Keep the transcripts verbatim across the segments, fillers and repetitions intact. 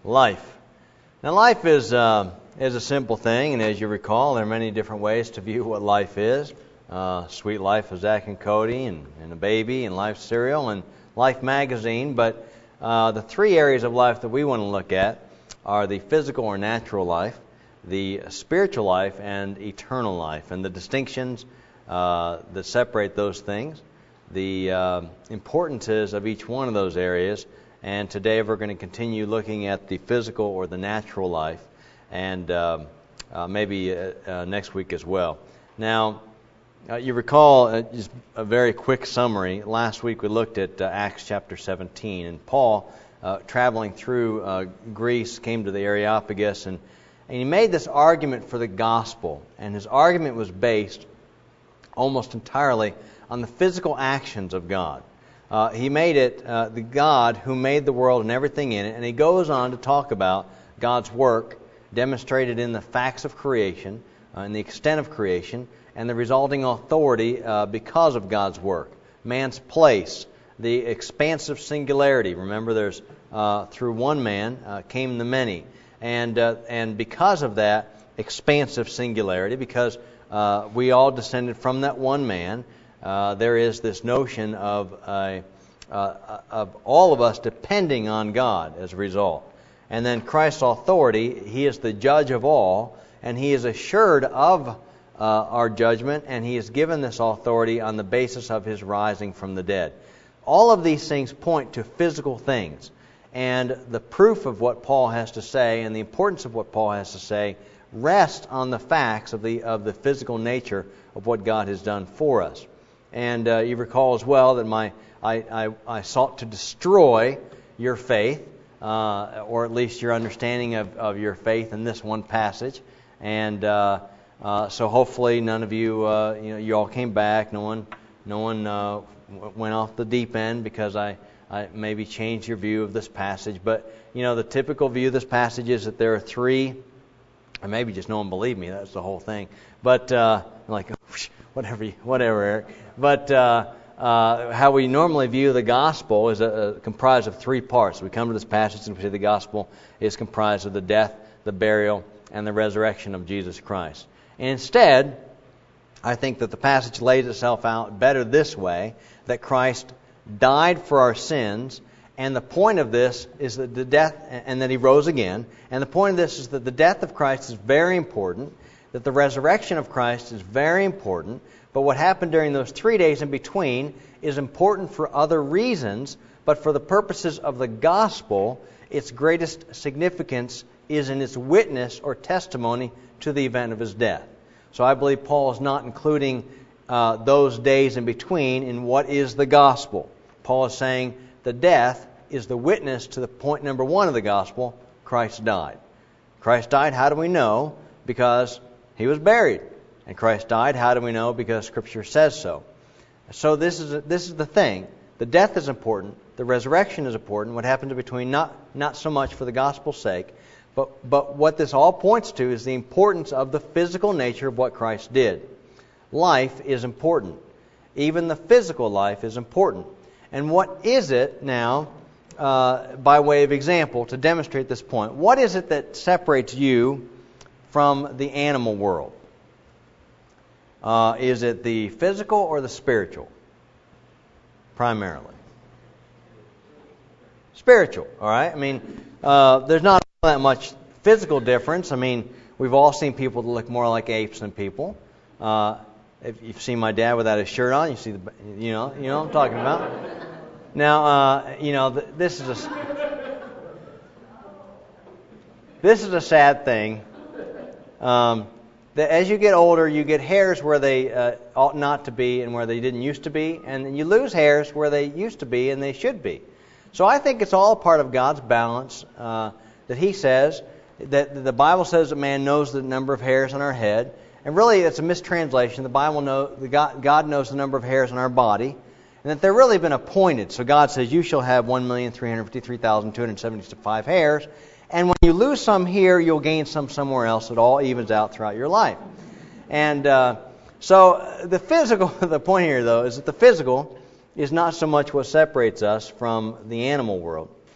Life. Now, life is uh, is a simple thing, and as you recall, there are many different ways to view what life is. Uh, Sweet Life of Zach and Cody, and, and a baby, and Life Cereal, and Life Magazine. But uh, the three areas of life that we want to look at are the physical or natural life, the spiritual life, and eternal life, and the distinctions uh, that separate those things, the uh, importances of each one of those areas. And today we're going to continue looking at the physical or the natural life, and uh, uh, maybe uh, uh, next week as well. Now, uh, you recall, uh, just a very quick summary, last week we looked at uh, Acts chapter seventeen, and Paul, uh, traveling through uh, Greece, came to the Areopagus, and, and he made this argument for the gospel, and his argument was based almost entirely on the physical actions of God. Uh, he made it uh, the God who made the world and everything in it, and he goes on to talk about God's work demonstrated in the facts of creation, uh, and the extent of creation, and the resulting authority uh, because of God's work. Man's place, the expansive singularity. Remember, there's uh, through one man uh, came the many, and uh, and because of that expansive singularity, because uh, we all descended from that one man. Uh, there is this notion of uh, uh, of all of us depending on God as a result. And then Christ's authority, He is the judge of all, and He is assured of uh, our judgment, and He has given this authority on the basis of His rising from the dead. All of these things point to physical things, and the proof of what Paul has to say and the importance of what Paul has to say rest on the facts of the of the physical nature of what God has done for us. And uh, you recall as well that my I, I, I sought to destroy your faith, uh, or at least your understanding of, of your faith in this one passage. And uh, uh, so hopefully none of you, uh, you know, you all came back. No one, no one uh, went off the deep end because I, I maybe changed your view of this passage. But you know, the typical view of this passage is that there are three, or maybe just no one believed me. That's the whole thing. But uh, I'm like, whatever, you, whatever, Eric. But uh, uh, how we normally view the gospel is a, a, comprised of three parts. We come to this passage and we say the gospel is comprised of the death, the burial, and the resurrection of Jesus Christ. And instead, I think that the passage lays itself out better this way, that Christ died for our sins, and the point of this is that the death, and that He rose again, and the point of this is that the death of Christ is very important, that the resurrection of Christ is very important, but what happened during those three days in between is important for other reasons, but for the purposes of the gospel, its greatest significance is in its witness or testimony to the event of His death. So I believe Paul is not including uh, those days in between in what is the gospel. Paul is saying the death is the witness to the point number one of the gospel: Christ died. Christ died, how do we know? Because He was buried. And Christ died, how do we know? Because Scripture says so. So this is this is the thing. The death is important. The resurrection is important. What happens in between, not not so much for the gospel's sake, but but what this all points to is the importance of the physical nature of what Christ did. Life is important. Even the physical life is important. And what is it now, uh, by way of example, to demonstrate this point? What is it that separates you from the animal world? Uh, is it the physical or the spiritual? Primarily. Spiritual, all right? I mean, uh, there's not that much physical difference. I mean, we've all seen people that look more like apes than people. Uh, if you've seen my dad without his shirt on, you see the, you know, you know what I'm talking about. Now, uh, you know, th- this is a this is a sad thing. Um, that as you get older, you get hairs where they uh, ought not to be and where they didn't used to be, and you lose hairs where they used to be and they should be. So I think it's all part of God's balance uh, that He says, that the Bible says that man knows the number of hairs on our head, and really it's a mistranslation. The Bible knows, the God, God knows the number of hairs on our body, and that they've really been appointed. So God says you shall have one million three hundred fifty-three thousand two hundred seventy-five hairs. And when you lose some here, you'll gain some somewhere else. It all evens out throughout your life. And uh, so the physical, the point here, though, is that the physical is not so much what separates us from the animal world.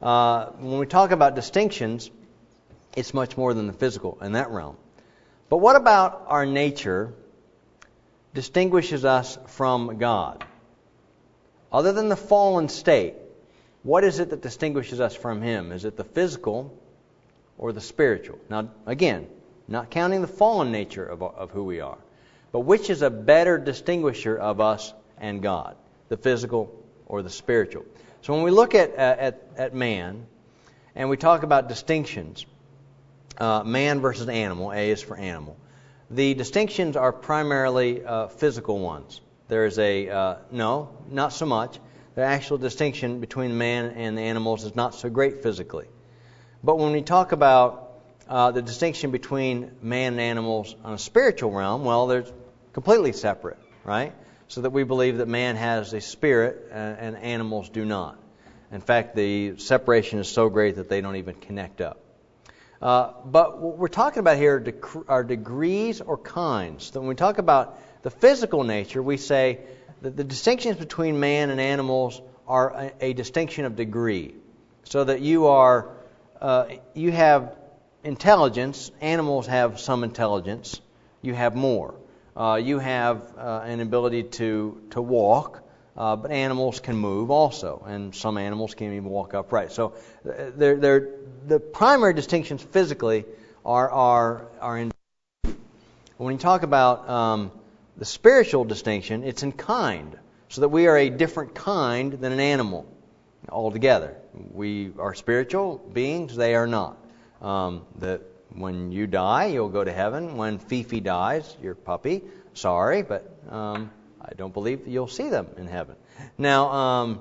uh, when we talk about distinctions, it's much more than the physical in that realm. But what about our nature distinguishes us from God? Other than the fallen state, what is it that distinguishes us from Him? Is it the physical or the spiritual? Now, again, not counting the fallen nature of, of who we are, but which is a better distinguisher of us and God, the physical or the spiritual? So when we look at at, at man, and we talk about distinctions, uh, man versus animal, A is for animal, the distinctions are primarily uh, physical ones. There is a, uh, no, not so much. The actual distinction between man and the animals is not so great physically. But when we talk about uh, the distinction between man and animals on a spiritual realm, well, they're completely separate, right? So that we believe that man has a spirit and, and animals do not. In fact, the separation is so great that they don't even connect up. Uh, but what we're talking about here dec- are degrees or kinds. So when we talk about the physical nature, we say that the distinctions between man and animals are a, a distinction of degree. So that you are, uh, you have intelligence, animals have some intelligence, you have more. Uh, you have uh, an ability to, to walk, uh, but animals can move also, and some animals can't even walk upright. So they're, they're, the primary distinctions physically are, are, are in. When you talk about um, the spiritual distinction, it's in kind, so that we are a different kind than an animal altogether. We are spiritual beings, they are not. Um, that when you die, you'll go to heaven. When Fifi dies, your puppy, sorry, but um, I don't believe you'll see them in heaven. Now, um,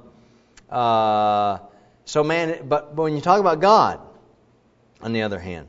uh, so man, but, but when you talk about God, on the other hand,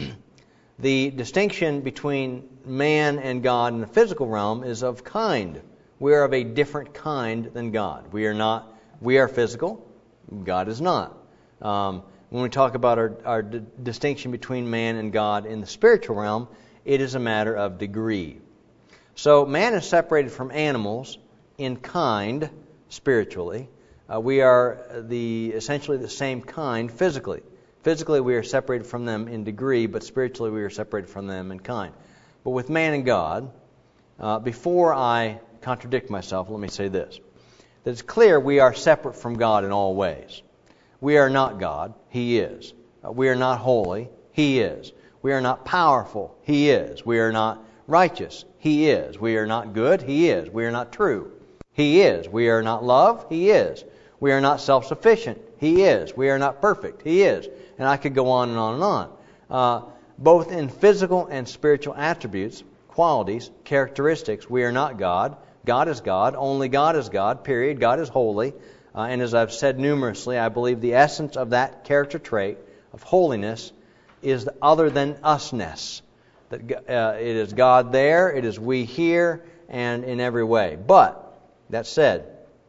the distinction between man and God in the physical realm is of kind. We are of a different kind than God. We are not. We are physical. God is not. Um, when we talk about our, our d- distinction between man and God in the spiritual realm, it is a matter of degree. So man is separated from animals in kind spiritually. Uh, we are the essentially the same kind physically. Physically, we are separated from them in degree, but spiritually, we are separated from them in kind. But with man and God, uh, before I contradict myself, let me say this. That it's clear we are separate from God in all ways. We are not God. He is. Uh, we are not holy. He is. We are not powerful. He is. We are not righteous. He is. We are not good. He is. We are not true. He is. We are not love. He is. We are not self-sufficient. He is. We are not perfect. He is. And I could go on and on and on. Uh, both in physical and spiritual attributes, qualities, characteristics, we are not God. God is God. Only God is God, period. God is holy. Uh, and as I've said numerously, I believe the essence of that character trait of holiness is the other than usness. That uh, it is God there, it is we here, and in every way. But, that said,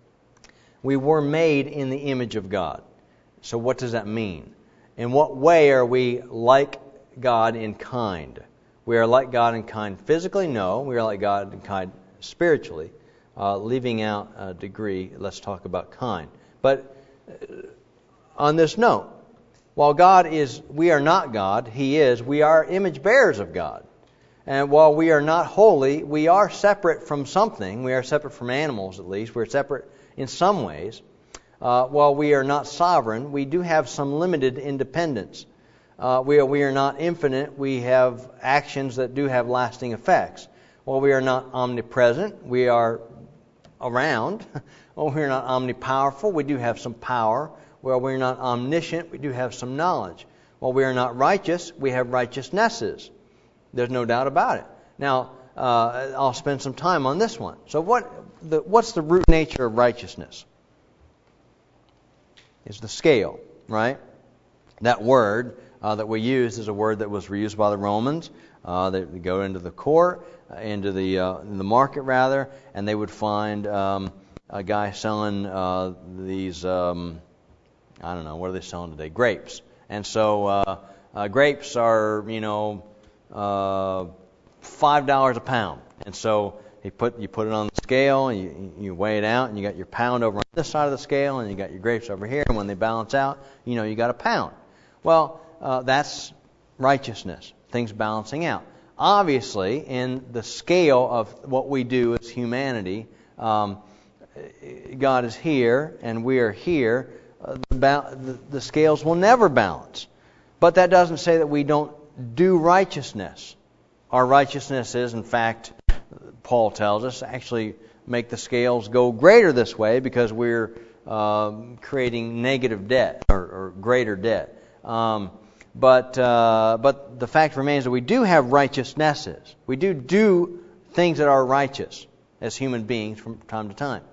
we were made in the image of God. So what does that mean? In what way are we like God in kind? We are like God in kind physically? No. We are like God in kind spiritually. Uh, leaving out a degree, let's talk about kind. But uh, on this note, while God is, we are not God, He is, we are image bearers of God. And while we are not holy, we are separate from something. We are separate from animals, at least. We're separate in some ways. Uh, while we are not sovereign, we do have some limited independence. Uh, we, are, we are not infinite. We have actions that do have lasting effects. While we are not omnipresent, we are around. While we are not omnipowerful, we do have some power. While we are not omniscient, we do have some knowledge. While we are not righteous, we have righteousnesses. There's no doubt about it. Now, uh, I'll spend some time on this one. So what? The, what's the root nature of righteousness? It's the scale, right? That word uh, that we use is a word that was reused by the Romans. Uh, they, they go into the court, uh, into the uh, in the market rather, and they would find um, a guy selling uh, these, um, I don't know, what are they selling today? Grapes. And so uh, uh, grapes are, you know, uh, five dollars a pound. And so he put you put it on the scale, and you, you weigh it out, and you got your pound over on this side of the scale, and you got your grapes over here, and when they balance out, you know you got a pound. Well, uh, that's righteousness, things balancing out. Obviously, in the scale of what we do as humanity, um, God is here, and we are here. Uh, the, ba- the, the scales will never balance. But that doesn't say that we don't do righteousness. Our righteousness is, in fact, Paul tells us, actually make the scales go greater this way because we're um, creating negative debt or, or greater debt. Um, but uh, but the fact remains that we do have righteousnesses. We do do things that are righteous as human beings from time to time.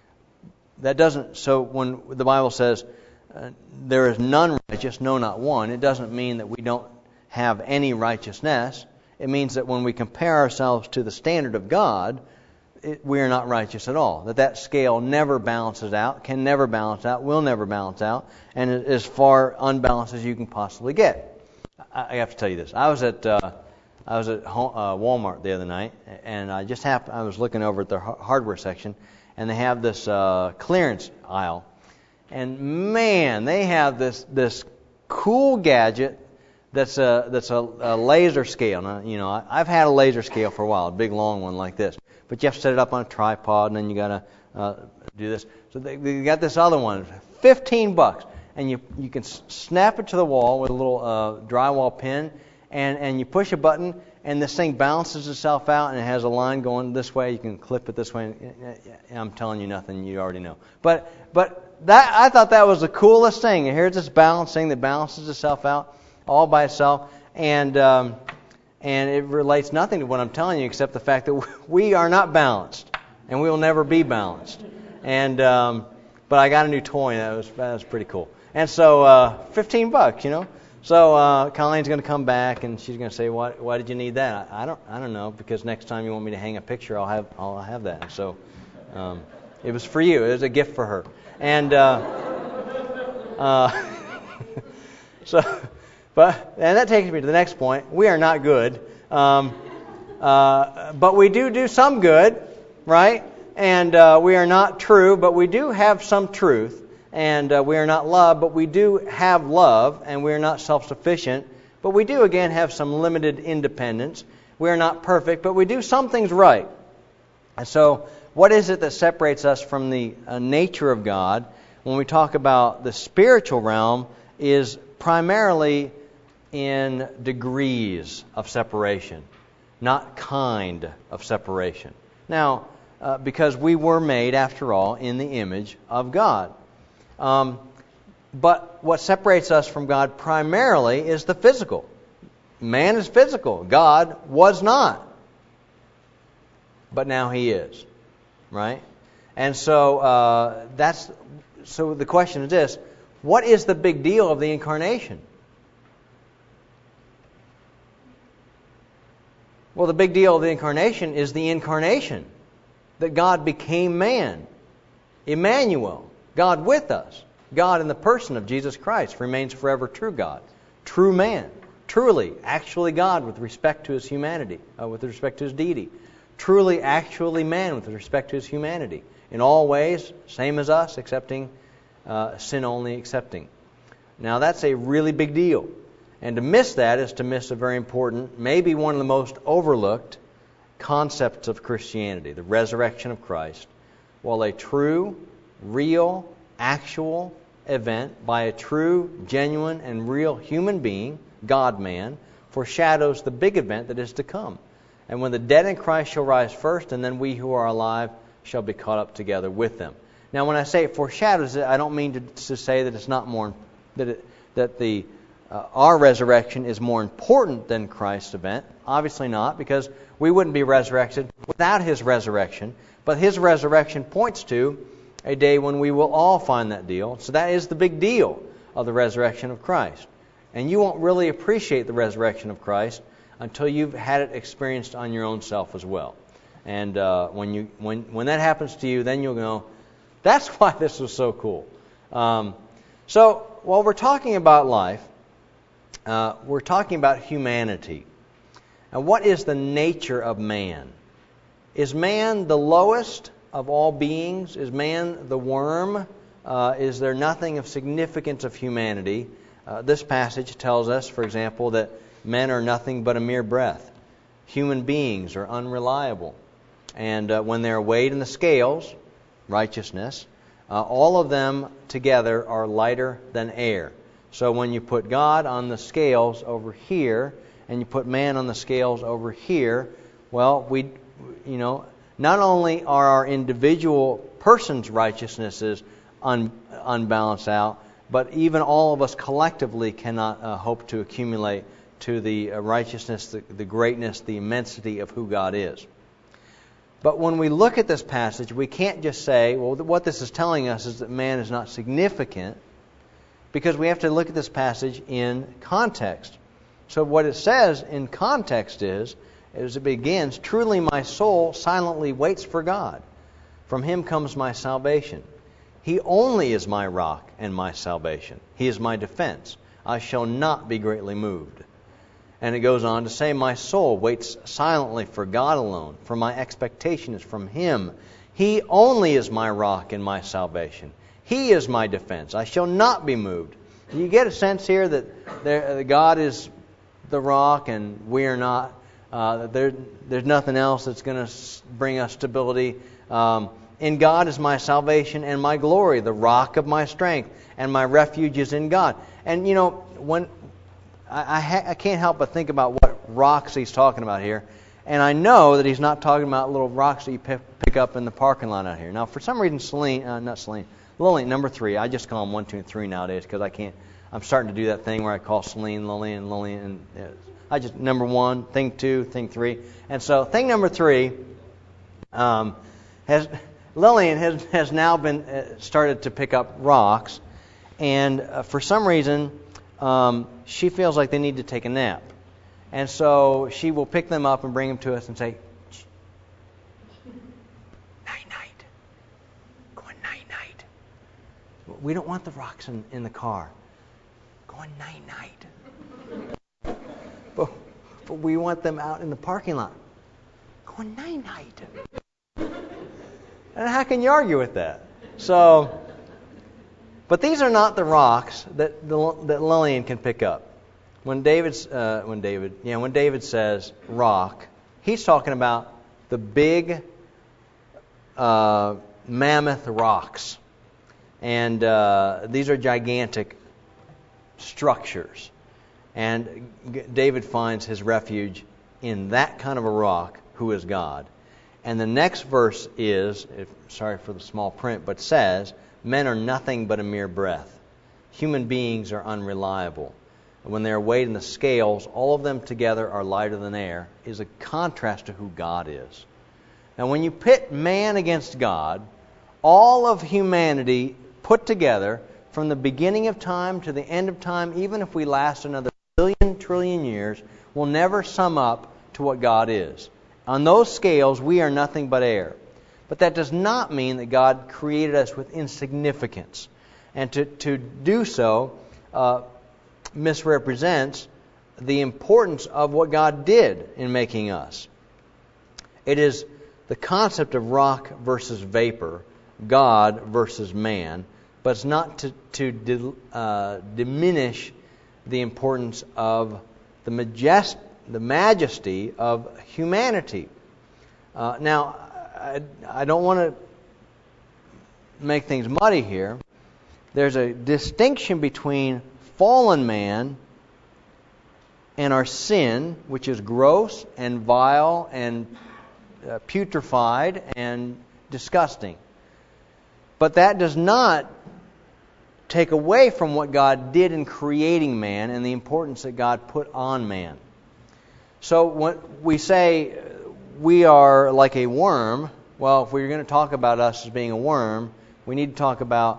That doesn't. So when the Bible says uh, there is none righteous, no, not one, it doesn't mean that we don't have any righteousness. It means that when we compare ourselves to the standard of God, it, we are not righteous at all. That that scale never balances out, can never balance out, will never balance out, and is as far unbalanced as you can possibly get. I, I have to tell you this. I was at uh, I was at home, uh, Walmart the other night, and I just happened. I was looking over at their hardware section, and they have this uh, clearance aisle, and man, they have this this cool gadget. That's a that's a, a laser scale. Now, you know, I, I've had a laser scale for a while, a big long one like this. But you have to set it up on a tripod, and then you got to uh, do this. So they, they got this other one, fifteen bucks, and you you can s- snap it to the wall with a little uh, drywall pin, and and you push a button, and this thing balances itself out, and it has a line going this way. You can clip it this way. And I'm telling you nothing you already know. But but that I thought that was the coolest thing. And here's this balancing that balances itself out all by itself, and um, and it relates nothing to what I'm telling you except the fact that we are not balanced, and we will never be balanced. And um, but I got a new toy, and that was that was pretty cool. And so uh, fifteen bucks, you know. So uh, Colleen's going to come back, and she's going to say, "Why why did you need that?" I, I don't I don't know, because next time you want me to hang a picture, I'll have I'll have that. And so um, it was for you. It was a gift for her. And uh, uh, so. But and that takes me to the next point. We are not good, um, uh, but we do do some good, right? And uh, we are not true, but we do have some truth. And uh, we are not love, but we do have love. And we are not self-sufficient, but we do again have some limited independence. We are not perfect, but we do some things right. And so, what is it that separates us from the uh, nature of God when we talk about the spiritual realm? Is primarily in degrees of separation, not kind of separation. Now, uh, because we were made, after all, in the image of God. Um, but what separates us from God primarily is the physical. Man is physical. God was not. But now He is. Right? And so uh, that's so the question is this: what is the big deal of the incarnation? Well, the big deal of the incarnation is the incarnation, that God became man. Emmanuel, God with us. God in the person of Jesus Christ remains forever true God, true man, truly, actually God with respect to His humanity, uh, with respect to His deity, truly, actually man with respect to His humanity. In all ways, same as us, excepting uh, sin only accepting. Now, that's a really big deal. And to miss that is to miss a very important, maybe one of the most overlooked concepts of Christianity, the resurrection of Christ. While a true, real, actual event by a true, genuine, and real human being, God-man, foreshadows the big event that is to come. And when the dead in Christ shall rise first, and then we who are alive shall be caught up together with them. Now, when I say it foreshadows it, I don't mean to, to say that it's not more that it, that the Uh, our resurrection is more important than Christ's event. Obviously not, because we wouldn't be resurrected without His resurrection. But His resurrection points to a day when we will all find that deal. So that is the big deal of the resurrection of Christ. And you won't really appreciate the resurrection of Christ until you've had it experienced on your own self as well. And uh, when you when when that happens to you, then you'll know, that's why this was so cool. Um, so while we're talking about life, Uh, we're talking about humanity. And what is the nature of man? Is man the lowest of all beings? Is man the worm? Uh, is there nothing of significance of humanity? Uh, this passage tells us, for example, that men are nothing but a mere breath. Human beings are unreliable. And uh, when they're weighed in the scales, righteousness, uh, all of them together are lighter than air. So when you put God on the scales over here, and you put man on the scales over here, well, we, you know, not only are our individual person's righteousnesses un, unbalanced out, but even all of us collectively cannot uh, hope to accumulate to the uh, righteousness, the, the greatness, the immensity of who God is. But when we look at this passage, we can't just say, well, what this is telling us is that man is not significant, because we have to look at this passage in context. So what it says in context is, as it begins, truly my soul silently waits for God. From Him comes my salvation. He only is my rock and my salvation. He is my defense. I shall not be greatly moved. And it goes on to say, my soul waits silently for God alone, for my expectation is from Him. He only is my rock and my salvation. He is my defense. I shall not be moved. Do you get a sense here that there, God is the rock and we are not? Uh, that there, there's nothing else that's going to bring us stability. Um, in God is my salvation and my glory, the rock of my strength, and my refuge is in God. And, you know, when I, I, ha- I can't help but think about what rocks he's talking about here. And I know that he's not talking about little rocks that you pick, pick up in the parking lot out here. Now, for some reason, Celine, uh, not Celine, Lillian, number three, I just call them one, two, and three nowadays because I can't, I'm starting to do that thing where I call Celine, Lillian, Lillian, and uh, I just, number one, thing two, thing three. And so, thing number three, um, has, Lillian has, has now been, uh, started to pick up rocks, and uh, for some reason, um, she feels like they need to take a nap. And so she will pick them up and bring them to us and say, night-night. Going night-night. We don't want the rocks in, in the car. Going night-night. but, but we want them out in the parking lot. Going night-night. And how can you argue with that? So, but these are not the rocks that, the, that Lillian can pick up. When David's, uh, when David, yeah, when David says rock, he's talking about the big, uh, mammoth rocks, and uh, these are gigantic structures. And David finds his refuge in that kind of a rock, who is God. And the next verse is, if, sorry for the small print, but says, men are nothing but a mere breath. Human beings are unreliable. When they are weighed in the scales, all of them together are lighter than air, is a contrast to who God is. Now, when you pit man against God, all of humanity put together, from the beginning of time to the end of time, even if we last another billion, trillion years, will never sum up to what God is. On those scales, we are nothing but air. But that does not mean that God created us with insignificance. And to, to do so, uh, misrepresents the importance of what God did in making us. It is the concept of rock versus vapor, God versus man, but it's not to, to di, uh, diminish the importance of the, majest, the majesty of humanity. Uh, now, I, I don't want to make things muddy here. There's a distinction between fallen man and our sin, which is gross and vile and uh, putrefied and disgusting. But that does not take away from what God did in creating man and the importance that God put on man. So when we say we are like a worm, well, if we're going to talk about us as being a worm, we need to talk about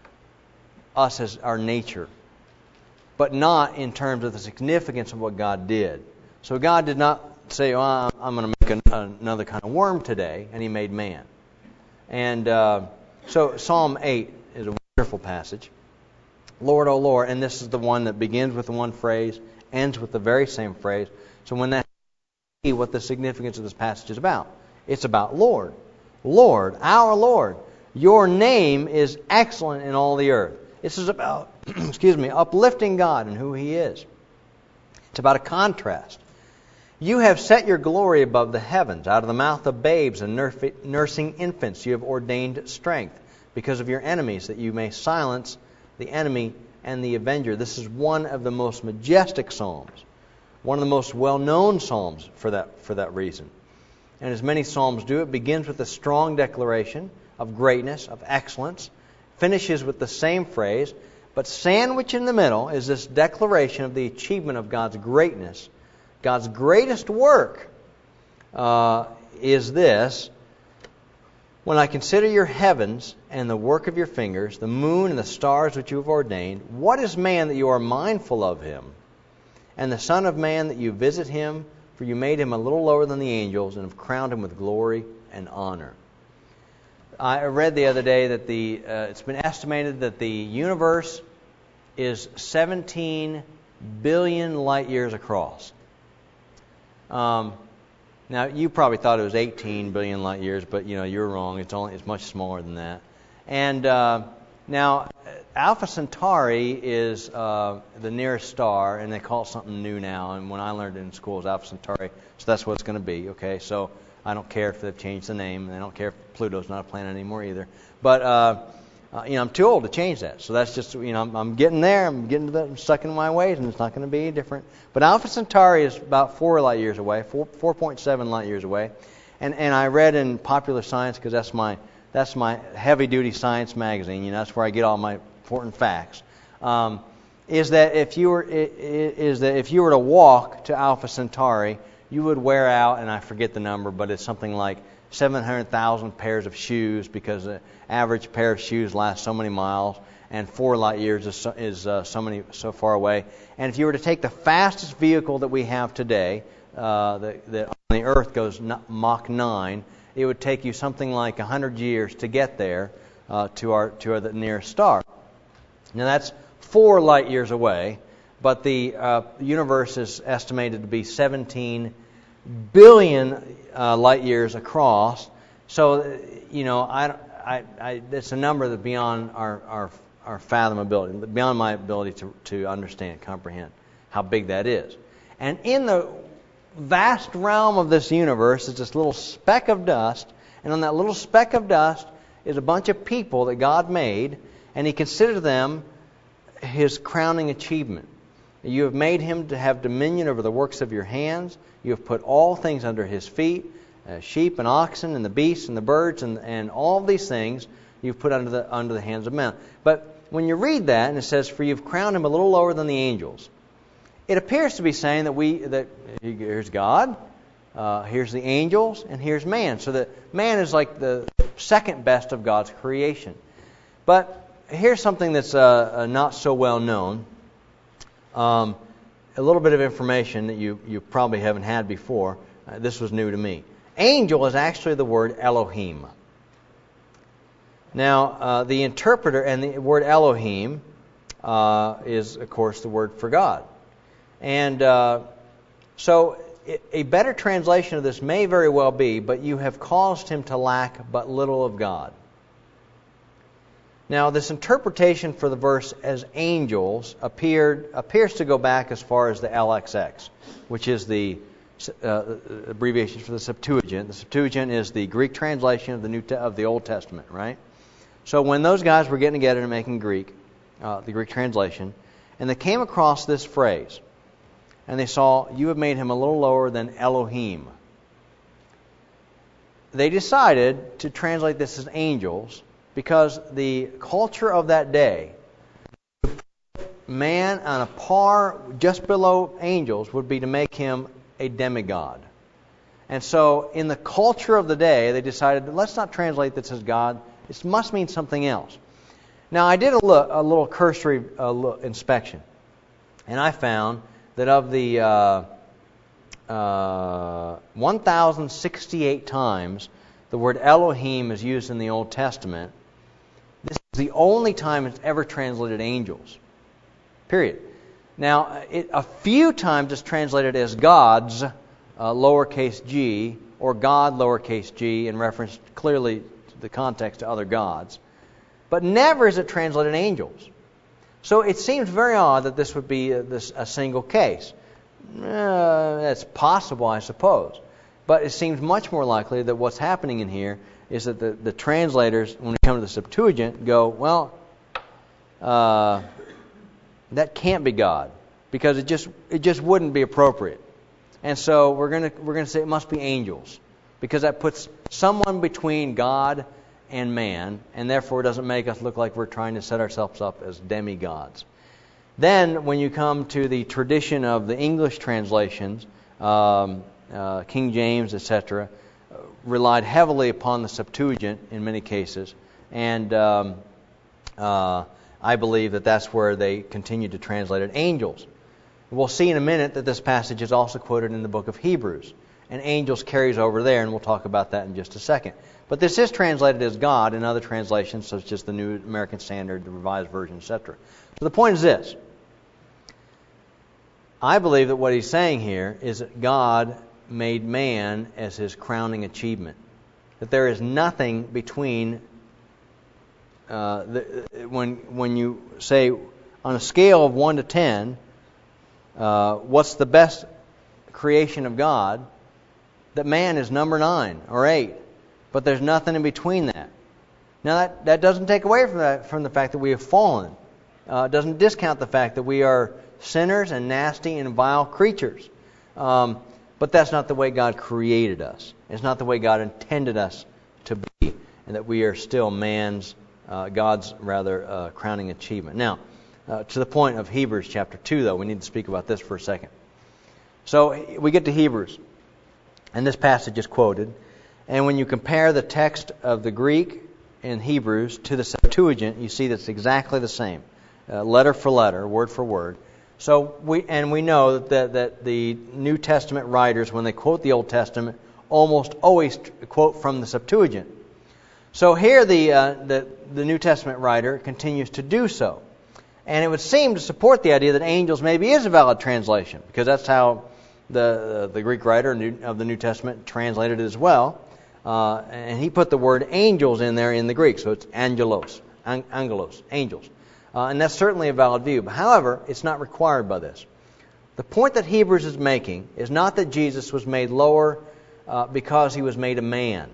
us as our nature, but not in terms of the significance of what God did. So God did not say, well, I'm going to make an, another kind of worm today, and He made man. And uh, so Psalm eight is a wonderful passage. Lord, O Lord, and this is the one that begins with the one phrase, ends with the very same phrase. So when that, what the significance of this passage is about. It's about Lord. Lord, our Lord, your name is excellent in all the earth. This is about, excuse me, uplifting God and who He is. It's about a contrast. You have set your glory above the heavens. Out of the mouth of babes and nursing infants you have ordained strength because of your enemies, that you may silence the enemy and the avenger. This is one of the most majestic psalms, one of the most well-known psalms for that, for that reason. And as many psalms do, it begins with a strong declaration of greatness, of excellence, finishes with the same phrase, but sandwiched in the middle is this declaration of the achievement of God's greatness. God's greatest work uh, is this: when I consider your heavens and the work of your fingers, the moon and the stars which you have ordained, what is man that you are mindful of him, and the Son of Man that you visit him? For you made him a little lower than the angels and have crowned him with glory and honor. I read the other day that the uh, it's been estimated that the universe is seventeen billion light years across. Um, now you probably thought it was eighteen billion light years, but you know you're wrong. It's only it's much smaller than that. And uh, now Alpha Centauri is uh, the nearest star, and they call it something new now. And when I learned it in school, it was Alpha Centauri, so that's what it's going to be. Okay, so I don't care if they've changed the name, and I don't care if Pluto's not a planet anymore either. But uh, uh, you know, I'm too old to change that. So that's just you know, I'm, I'm getting there. I'm getting to the, I'm stuck in my ways, and it's not going to be different. But Alpha Centauri is about four light years away, four four point seven light years away. And and I read in Popular Science, because that's my that's my heavy duty science magazine. You know, that's where I get all my important facts. Um, is that if you were is that if you were to walk to Alpha Centauri, you would wear out, and I forget the number, but it's something like seven hundred thousand pairs of shoes, because the average pair of shoes lasts so many miles, and four light years is, so, is uh, so many so far away. And if you were to take the fastest vehicle that we have today, uh, that, that on the Earth goes Mach nine, it would take you something like one hundred years to get there uh, to our to our the nearest star. Now that's four light years away, but the uh, universe is estimated to be seventeen billion uh, light years across. So, you know, I, I, I, it's a number that's beyond our, our, our fathomability, beyond my ability to, to understand, comprehend how big that is. And in the vast realm of this universe is this little speck of dust, and on that little speck of dust is a bunch of people that God made, and He considered them His crowning achievement. You have made Him to have dominion over the works of your hands. You have put all things under His feet, uh, sheep and oxen and the beasts and the birds and, and all these things you've put under the under the hands of men. But when you read that and it says, "For you've crowned Him a little lower than the angels," it appears to be saying that we that here's God, uh, here's the angels, and here's man. So that man is like the second best of God's creation. But here's something that's uh, uh, not so well known. Um, a little bit of information that you, you probably haven't had before. Uh, this was new to me. Angel is actually the word Elohim. Now, uh, the interpreter, and the word Elohim uh, is, of course, the word for God. And uh, so a better translation of this may very well be, "But you have caused him to lack but little of God." Now, this interpretation for the verse as angels appeared appears to go back as far as the L X X, which is the uh, abbreviation for the Septuagint. The Septuagint is the Greek translation of the New Te- of the Old Testament, right? So when those guys were getting together and making Greek, uh, the Greek translation, and they came across this phrase, and they saw, "You have made him a little lower than Elohim," they decided to translate this as angels, because the culture of that day, man on a par just below angels would be to make him a demigod. And so in the culture of the day, they decided, let's not translate this as God. This must mean something else. Now, I did a, look, a little cursory uh, look, inspection, and I found that of the uh, uh, one thousand sixty-eight times the word Elohim is used in the Old Testament, this is the only time it's ever translated angels. Period. Now, it, a few times it's translated as gods, uh, lowercase g, or God, lowercase g, in reference clearly to the context to other gods. But never is it translated angels. So it seems very odd that this would be a, this, a single case. Uh, that's possible, I suppose. But it seems much more likely that what's happening in here is that the, the translators, when we come to the Septuagint, go, well, uh, that can't be God, because it just it just wouldn't be appropriate. And so we're gonna we're gonna say it must be angels, because that puts someone between God and man, and therefore it doesn't make us look like we're trying to set ourselves up as demigods. Then, when you come to the tradition of the English translations, um, uh, King James, et cetera, uh, relied heavily upon the Septuagint in many cases, and um, uh, I believe that that's where they continue to translate it angels. We'll see in a minute that this passage is also quoted in the book of Hebrews, and angels carries over there, and we'll talk about that in just a second. But this is translated as God in other translations, such as the New American Standard, the Revised Version, et cetera. So the point is this. I believe that what he's saying here is that God made man as his crowning achievement. That there is nothing between, uh, the, when when you say on a scale of one to ten, uh, what's the best creation of God, that man is number nine or eight. But there's nothing in between that. Now that, that doesn't take away from that from the fact that we have fallen. Uh, it doesn't discount the fact that we are sinners and nasty and vile creatures. Um, but that's not the way God created us. It's not the way God intended us to be, and that we are still man's, uh, God's rather, uh, crowning achievement. Now, uh, to the point of Hebrews chapter two, though, we need to speak about this for a second. So we get to Hebrews, and this passage is quoted. And when you compare the text of the Greek in Hebrews to the Septuagint, you see that's exactly the same, uh, letter for letter, word for word. So we and we know that, that that the New Testament writers, when they quote the Old Testament, almost always quote from the Septuagint. So here the uh, the the New Testament writer continues to do so, and it would seem to support the idea that angels maybe is a valid translation, because that's how the the Greek writer of the New Testament translated it as well. Uh, and he put the word angels in there in the Greek, so it's angelos, ang- angelos, angels. Uh, and that's certainly a valid view. But however, it's not required by this. The point that Hebrews is making is not that Jesus was made lower uh, because he was made a man.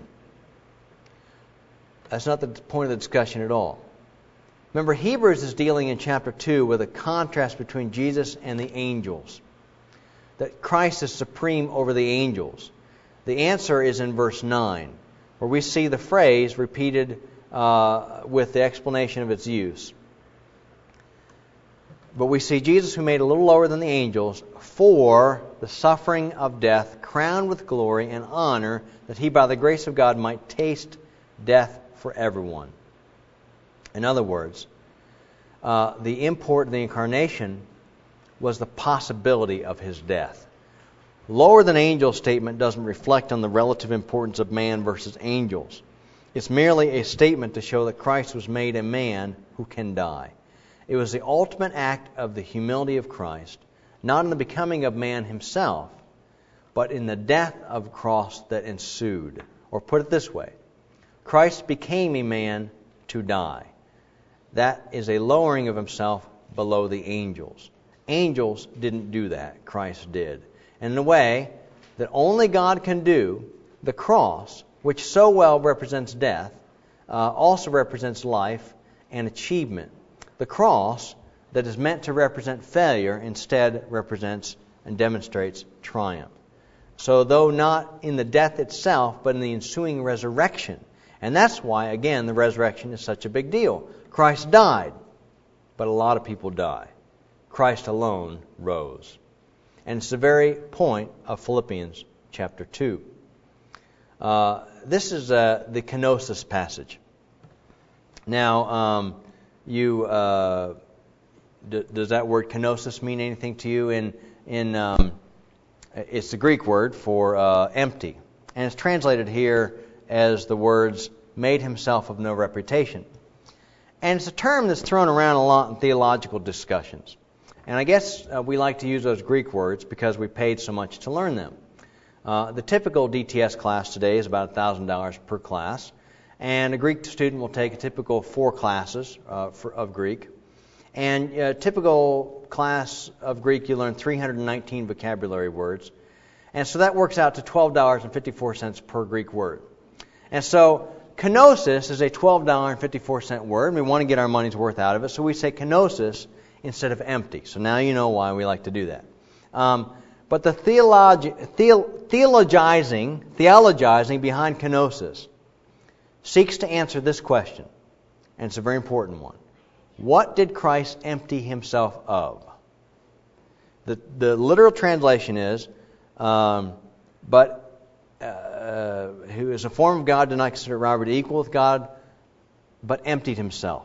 That's not the point of the discussion at all. Remember, Hebrews is dealing in chapter two with a contrast between Jesus and the angels. That Christ is supreme over the angels. The answer is in verse nine, where we see the phrase repeated uh, with the explanation of its use. But we see Jesus, who made a little lower than the angels, for the suffering of death, crowned with glory and honor, that he by the grace of God might taste death for everyone. In other words, uh, the import of the incarnation was the possibility of his death. Lower than angel statement doesn't reflect on the relative importance of man versus angels. It's merely a statement to show that Christ was made a man who can die. It was the ultimate act of the humility of Christ, not in the becoming of man himself, but in the death of the cross that ensued. Or put it this way, Christ became a man to die. That is a lowering of himself below the angels. Angels didn't do that. Christ did. And in a way that only God can do, the cross, which so well represents death, uh, also represents life and achievement. The cross, that is meant to represent failure, instead represents and demonstrates triumph. So though not in the death itself, but in the ensuing resurrection. And that's why, again, the resurrection is such a big deal. Christ died, but a lot of people die. Christ alone rose. And it's the very point of Philippians chapter two. Uh, this is uh, the kenosis passage. Now, um, you uh, d- does that word kenosis mean anything to you? In in um, it's the Greek word for uh, empty, and it's translated here as the words "made himself of no reputation." And it's a term that's thrown around a lot in theological discussions. And I guess uh, we like to use those Greek words because we paid so much to learn them. Uh, the typical D T S class today is about one thousand dollars per class, and a Greek student will take a typical four classes uh, for, of Greek. And a typical class of Greek, you learn three hundred nineteen vocabulary words. And so that works out to twelve dollars and fifty-four cents per Greek word. And so kenosis is a twelve dollars and fifty-four cent word. We want to get our money's worth out of it, so we say kenosis instead of empty. So now you know why we like to do that. Um, but the theologi- theol- theologizing, theologizing behind kenosis seeks to answer this question, and it's a very important one. What did Christ empty himself of? The, the literal translation is, um, but uh, who is a form of God did not consider robbery equal with God, but emptied himself.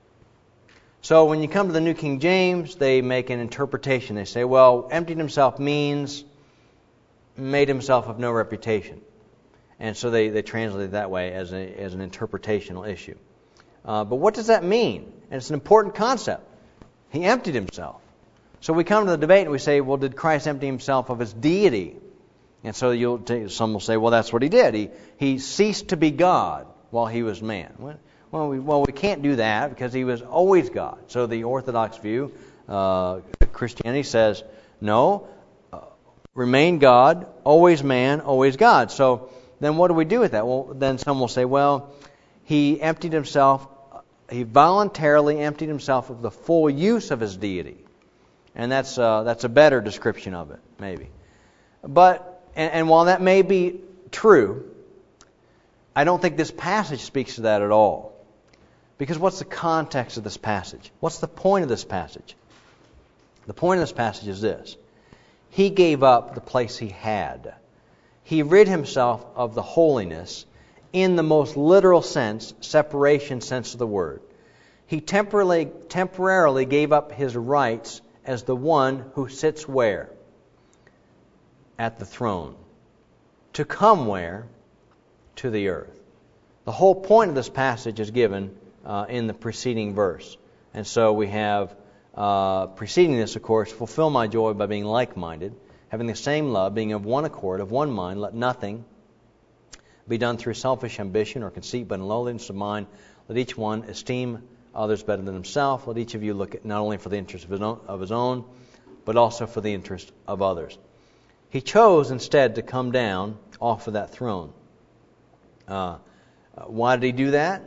So when you come to the New King James, they make an interpretation. They say, well, emptied himself means made himself of no reputation. And so they, they translate it that way as, a, as an interpretational issue. Uh, but what does that mean? And it's an important concept. He emptied himself. So we come to the debate and we say, well, did Christ empty himself of his deity? And so you'll t- some will say, well, that's what he did. He he ceased to be God while he was man. Well, we, well, we can't do that because he was always God. So the Orthodox view, uh, Christianity says, no, uh, remain God, always man, always God. So then what do we do with that? Well, then some will say, well, he emptied himself, he voluntarily emptied himself of the full use of his deity. And that's uh, that's a better description of it, maybe. But, and, and while that may be true, I don't think this passage speaks to that at all. Because what's the context of this passage? What's the point of this passage? The point of this passage is this. He gave up the place he had. He rid himself of the holiness in the most literal sense, separation sense of the word. He temporarily, temporarily gave up his rights as the one who sits where? At the throne. To come where? To the earth. The whole point of this passage is given uh, in the preceding verse. And so we have, uh, preceding this, of course, fulfill my joy by being like-minded, having the same love, being of one accord, of one mind, let nothing be done through selfish ambition or conceit, but in lowliness of mind, let each one esteem others better than himself. Let each of you look at not only for the interest of his own, of his own, but also for the interest of others. He chose instead to come down off of that throne. Uh, why did he do that?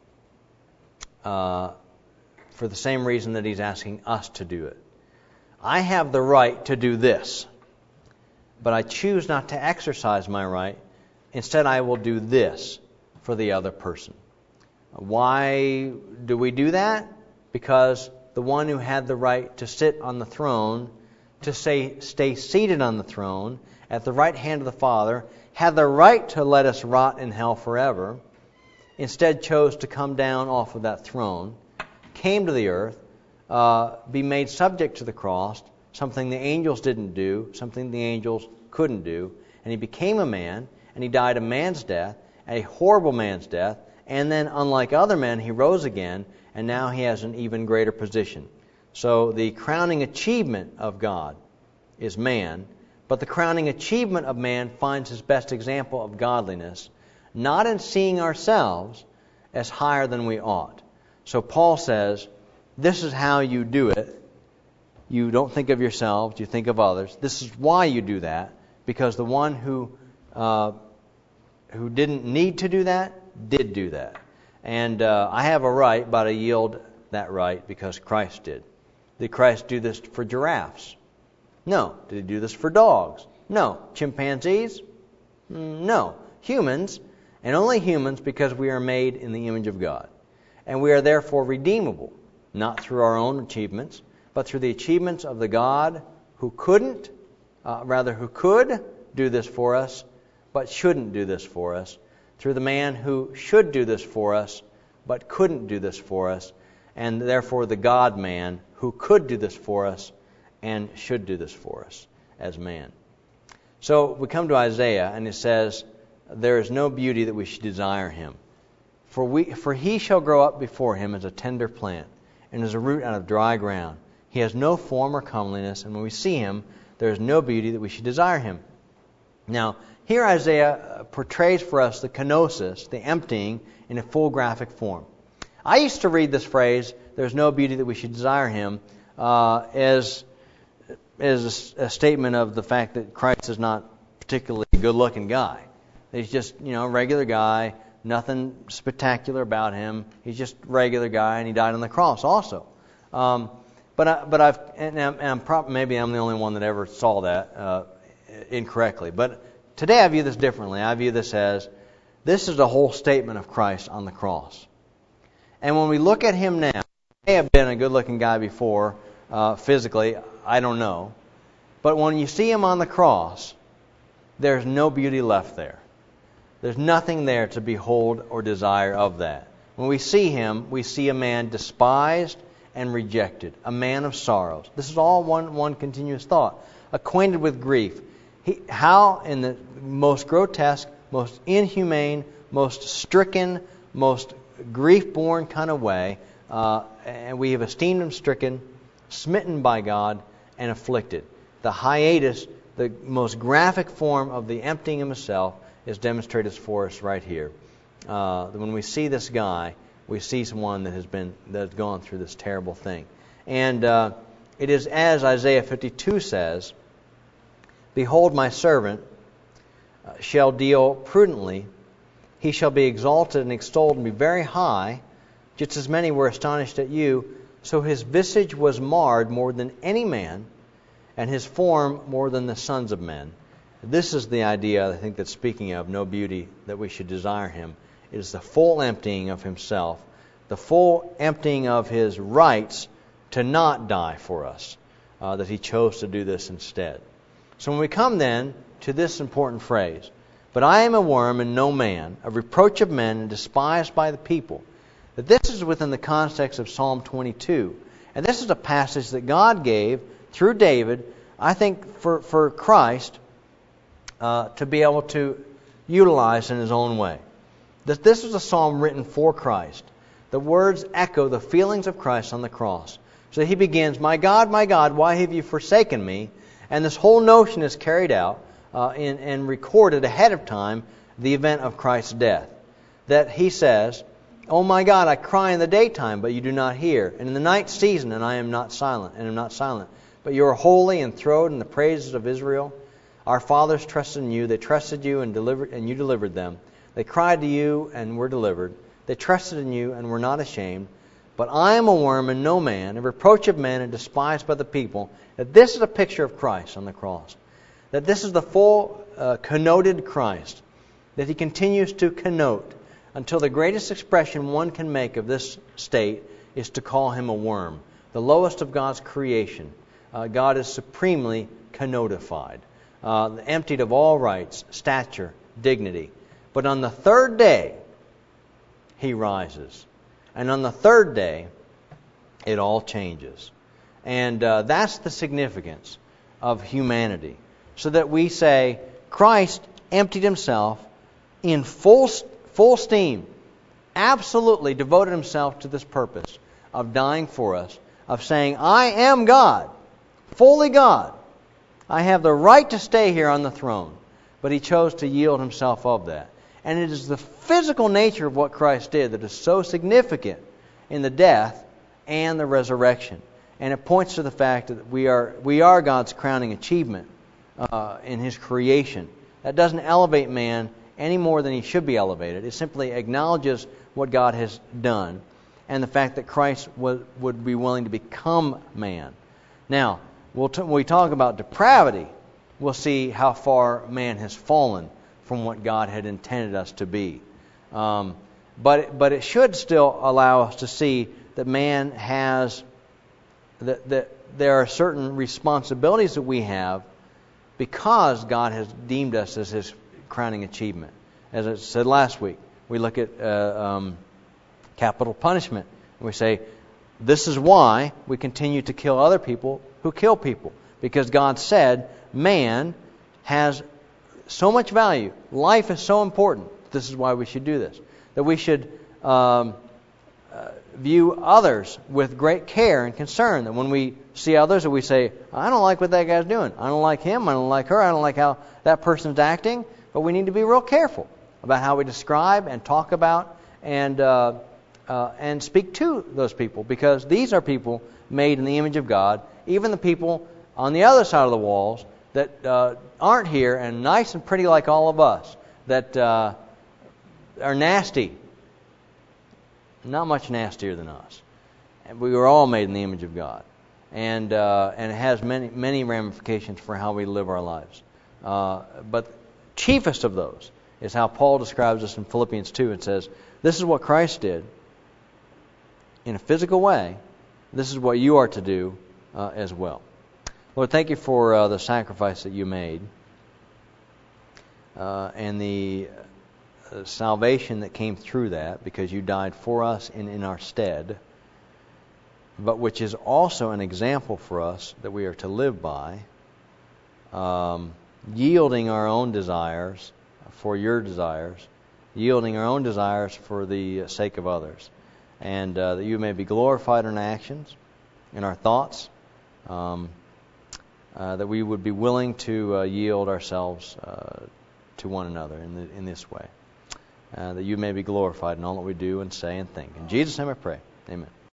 Uh, for the same reason that he's asking us to do it. I have the right to do this, but I choose not to exercise my right. Instead, I will do this for the other person. Why do we do that? Because the one who had the right to sit on the throne, to say, stay seated on the throne at the right hand of the Father, had the right to let us rot in hell forever, instead chose to come down off of that throne, came to the earth, uh, be made subject to the cross, something the angels didn't do, something the angels couldn't do, and he became a man, and he died a man's death, a horrible man's death, and then, unlike other men, he rose again, and now he has an even greater position. So the crowning achievement of God is man, but the crowning achievement of man finds his best example of godliness, not in seeing ourselves as higher than we ought. So Paul says, this is how you do it. You don't think of yourselves, you think of others. This is why you do that, because the one who uh, who didn't need to do that, did do that. And uh, I have a right, but I yield that right because Christ did. Did Christ do this for giraffes? No. Did he do this for dogs? No. Chimpanzees? No. Humans, and only humans because we are made in the image of God. And we are therefore redeemable, not through our own achievements, but through the achievements of the God who couldn't, uh, rather who could do this for us, but shouldn't do this for us, through the man who should do this for us, but couldn't do this for us, and therefore the God-man who could do this for us and should do this for us as man. So we come to Isaiah, and it says, there is no beauty that we should desire him. For we, for he shall grow up before him as a tender plant, and as a root out of dry ground. He has no form or comeliness, and when we see him, there is no beauty that we should desire him. Now, here Isaiah portrays for us the kenosis, the emptying, in a full graphic form. I used to read this phrase, "There's no beauty that we should desire him," uh, as, as a, a statement of the fact that Christ is not particularly a good-looking guy. He's just, you know, a regular guy, nothing spectacular about him. He's just a regular guy, and he died on the cross also. Um, but I, but I've and I'm, and I'm prob- maybe I'm the only one that ever saw that uh, incorrectly. But today I view this differently. I view this as this is the whole statement of Christ on the cross. And when we look at him now, he may have been a good-looking guy before, uh, physically, I don't know. But when you see him on the cross, there's no beauty left there. There's nothing there to behold or desire of that. When we see him, we see a man despised and rejected, a man of sorrows. This is all one, one continuous thought. Acquainted with grief. He, how in the most grotesque, most inhumane, most stricken, most grief-born kind of way, uh, and we have esteemed him stricken, smitten by God, and afflicted. The hiatus, the most graphic form of the emptying of himself, is demonstrated for us right here. Uh, when we see this guy, we see someone that has been that has gone through this terrible thing, and uh, it is as Isaiah fifty-two says, "Behold, my servant uh, shall deal prudently. He shall be exalted and extolled and be very high, just as many were astonished at you. So his visage was marred more than any man, and his form more than the sons of men." This is the idea, I think, that's speaking of no beauty that we should desire him. It is the full emptying of himself, the full emptying of his rights to not die for us, uh, that he chose to do this instead. So when we come then to this important phrase, "But I am a worm and no man, a reproach of men and despised by the people," that this is within the context of Psalm twenty-two. And this is a passage that God gave through David, I think, for, for Christ uh, to be able to utilize in his own way. This, this is a psalm written for Christ. The words echo the feelings of Christ on the cross. So he begins, "My God, my God, why have you forsaken me?" And this whole notion is carried out uh, in, and recorded ahead of time, the event of Christ's death. That he says, "Oh my God, I cry in the daytime, but you do not hear. And in the night season, and I am not silent, and am not silent. But you are holy, enthroned in the praises of Israel. Our fathers trusted in you. They trusted you and delivered, and you delivered them. They cried to you and were delivered. They trusted in you and were not ashamed. But I am a worm and no man, a reproach of men and despised by the people." That this is a picture of Christ on the cross. That this is the full uh, connoted Christ. That he continues to connote until the greatest expression one can make of this state is to call him a worm. The lowest of God's creation. Uh, God is supremely connotified. Uh, emptied of all rights, stature, dignity. But on the third day, he rises. And on the third day, it all changes. And uh, that's the significance of humanity. So that we say, Christ emptied himself in full, full steam, absolutely devoted himself to this purpose of dying for us, of saying, I am God, fully God. I have the right to stay here on the throne. But he chose to yield himself of that. And it is the physical nature of what Christ did that is so significant in the death and the resurrection. And it points to the fact that we are we are God's crowning achievement uh, in His creation. That doesn't elevate man any more than he should be elevated. It simply acknowledges what God has done and the fact that Christ would, would be willing to become man. Now, we'll t- when we talk about depravity, we'll see how far man has fallen from what God had intended us to be. Um, but but it should still allow us to see that man has that that there are certain responsibilities that we have because God has deemed us as His crowning achievement. As I said last week, we look at uh, um, capital punishment and we say this is why we continue to kill other people who kill people, because God said man has so much value. Life is so important. This is why we should do this. That we should um, uh, view others with great care and concern. That when we see others, that we say, I don't like what that guy's doing. I don't like him. I don't like her. I don't like how that person's acting. But we need to be real careful about how we describe and talk about and uh, uh, and speak to those people, because these are people made in the image of God. Even the people on the other side of the walls that uh, aren't here and nice and pretty like all of us, that uh, are nasty, not much nastier than us. And we were all made in the image of God, and uh, and it has many many ramifications for how we live our lives. Uh, but chiefest of those is how Paul describes us in Philippians two. It says, "This is what Christ did in a physical way. This is what you are to do uh, as well." Lord, thank you for uh, the sacrifice that you made uh, and the uh, salvation that came through that, because you died for us and in our stead, but which is also an example for us that we are to live by, um, yielding our own desires for your desires, yielding our own desires for the sake of others, and uh, that you may be glorified in our actions, in our thoughts, um, uh, that we would be willing to uh, yield ourselves uh, to one another in, the, in this way, uh, that you may be glorified in all that we do and say and think. In Jesus' name I pray. Amen.